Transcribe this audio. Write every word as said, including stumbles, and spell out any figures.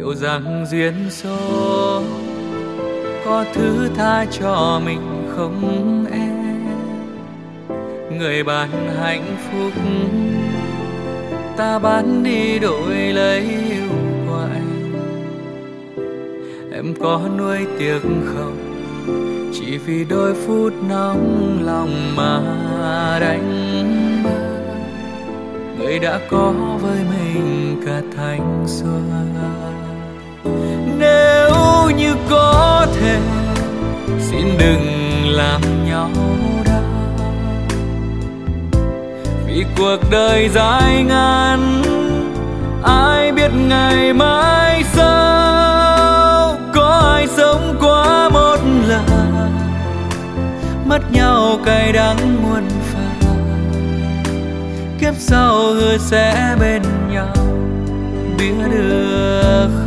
liệu rằng duyên số có thứ tha cho mình không em? Người bạn hạnh phúc ta bán đi đổi lấy yêu của anh. Em có nuối tiếc không, chỉ vì đôi phút nóng lòng mà đánh mất người đã có với mình cả thanh xuân. Nếu như có thể xin đừng làm nhau đau, vì cuộc đời dài ngắn ai biết ngày mai sau. Có ai sống quá một lần, mất nhau cay đắng muôn phần. Kiếp sau hứa sẽ bên nhau, biết được